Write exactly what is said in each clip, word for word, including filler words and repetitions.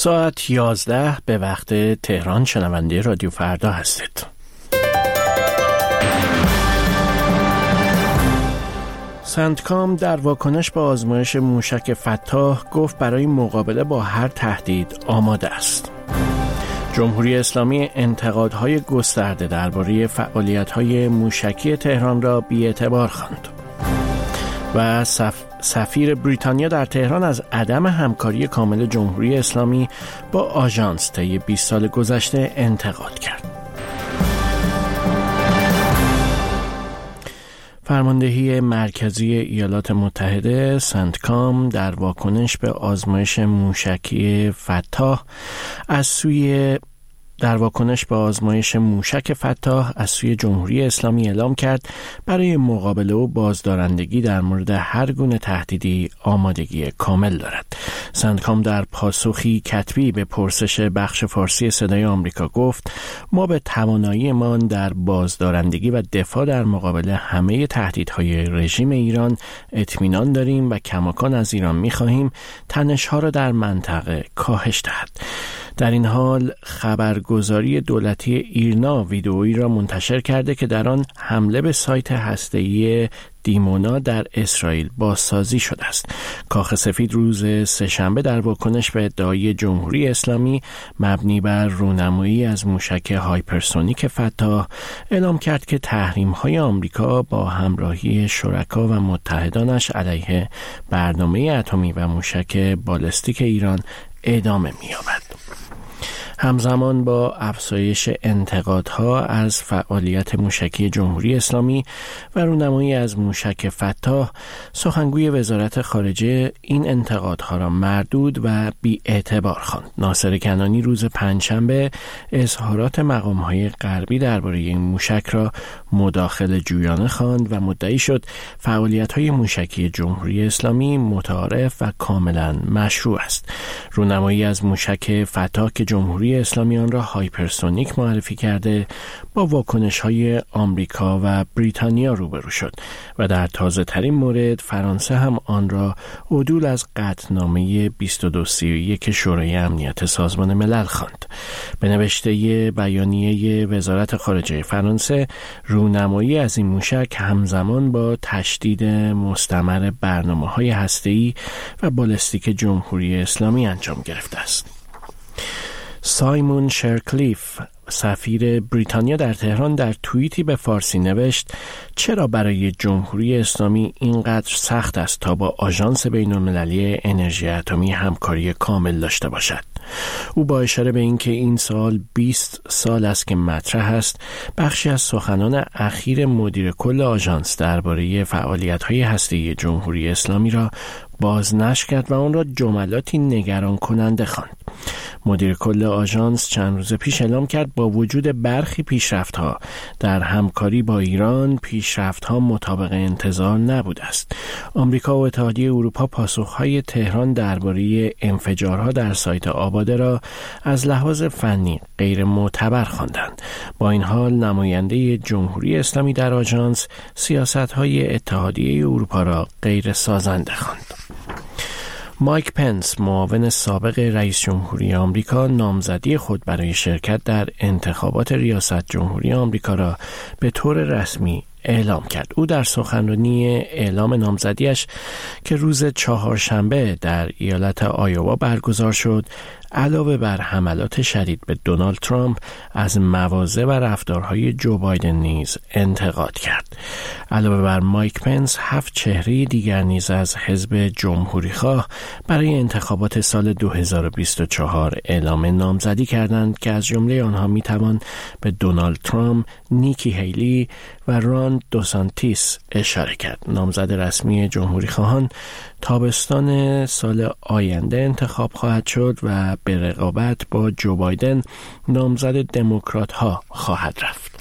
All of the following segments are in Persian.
ساعت یازده به وقت تهران. شنونده رادیو فردا هستید. سنتکام در واکنش به آزمایش موشک فتاح گفت برای مقابله با هر تهدید آماده است. جمهوری اسلامی انتقادهای گسترده درباره فعالیت‌های موشکی تهران را بی‌اعتبار خواند. و سف... سفیر بریتانیا در تهران از عدم همکاری کامل جمهوری اسلامی با آژانس طی بیست سال گذشته انتقاد کرد. فرماندهی مرکزی ایالات متحده سنتکام در واکنش به آزمایش موشکی فتاح از سوی در واکنش به آزمایش موشک فتاح از سوی جمهوری اسلامی اعلام کرد برای مقابله و بازدارندگی در مورد هر گونه تهدیدی آمادگی کامل دارد. سنتکام در پاسخی کتبی به پرسش بخش فارسی صدای آمریکا گفت ما به تواناییمان در بازدارندگی و دفاع در مقابل همه تهدیدهای رژیم ایران اطمینان داریم و کماکان از ایران می‌خواهیم تنش‌ها را در منطقه کاهش دهد. در این حال خبرگزاری دولتی ایرنا ویدئویی را منتشر کرده که در آن حمله به سایت هسته‌ای دیمونا در اسرائیل بازسازی شده است. کاخ سفید روز سه‌شنبه در واکنش به ادعای جمهوری اسلامی مبنی بر رونمایی از موشک هایپرسونیک فتاح اعلام کرد که تحریم‌های آمریکا با همراهی شرکا و متحدانش علیه برنامه اتمی و موشک بالستیک ایران ادامه می‌یابد. همزمان با افزایش انتقادها از فعالیت موشکی جمهوری اسلامی و رونمایی از موشک فتاح، سخنگوی وزارت خارجه این انتقادها را مردود و بی‌اعتبار خواند. ناصر کنانی روز پنجشنبه اظهارات مقام‌های غربی درباره این موشک را مداخله جویانه خواند و مدعی شد فعالیت‌های موشکی جمهوری اسلامی متعارف و کاملا مشروع است. رونمایی از موشک فتاح که جمهوری اسلامی آن را هایپرسونیک معرفی کرده با واکنش‌های آمریکا و بریتانیا روبرو شد و در تازه ترین مورد فرانسه هم آن را عدول از قطعنامه بیست و دو سی و یک شورای امنیت سازمان ملل خواند. به نوشته بیانیه وزارت خارجه فرانسه، رونمایی از این موشک همزمان با تشدید مستمر برنامه‌های هسته‌ای و بالستیک جمهوری اسلامی انجام گرفته است. سایمون شرکلیف، سفیر بریتانیا در تهران، در توییتی به فارسی نوشت چرا برای جمهوری اسلامی اینقدر سخت است تا با آژانس بین‌المللی انرژی اتمی همکاری کامل داشته باشد. او با اشاره به اینکه این سال بیست سال است که مطرح است، بخشی از سخنان اخیر مدیر کل آژانس درباره فعالیت‌های هسته‌ای جمهوری اسلامی را بازنشر کرد و آن را جملاتی نگران کننده خواند. مدیر کل آژانس چند روز پیش اعلام کرد با وجود برخی پیشرفت‌ها در همکاری با ایران، پیشرفت‌ها مطابق انتظار نبوده است. آمریکا و اتحادیه اروپا پاسخ‌های تهران درباره انفجارها در سایت آباده را از لحاظ فنی غیر معتبر خواندند. با این حال نماینده جمهوری اسلامی در آژانس سیاست‌های اتحادیه اروپا را غیر سازنده خواند. مایک پنس، معاون سابق رئیس جمهوری آمریکا، نامزدی خود برای شرکت در انتخابات ریاست جمهوری آمریکا را به طور رسمی اعلام کرد. او در سخنرانی اعلام نامزدیش که روز چهارشنبه در ایالت آیووا برگزار شد، علاوه بر حملات شدید به دونالد ترامپ، از مواضع و رفتارهای جو بایدن نیز انتقاد کرد. علاوه بر مایک پنس، هفت چهره دیگر نیز از حزب جمهوریخواه برای انتخابات سال دو هزار و بیست و چهار اعلام نامزدی کردند که از جمله آنها میتوان به دونالد ترامپ، نیکی هیلی و ران دوسانتیس اشاره کرد. نامزد رسمی جمهوریخواهان تابستان سال آینده انتخاب خواهد شد و به رقابت با جو بایدن، نامزد دموکرات ها، خواهد رفت.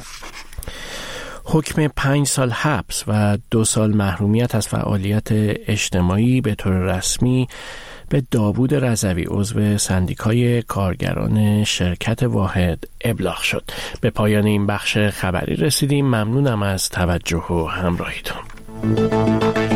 حکم پنج سال حبس و دو سال محرومیت از فعالیت اجتماعی به طور رسمی به داوود رضوی، عضو سندیکای کارگران شرکت واحد، ابلاغ شد. به پایان این بخش خبری رسیدیم. ممنونم از توجه و همراهیتون.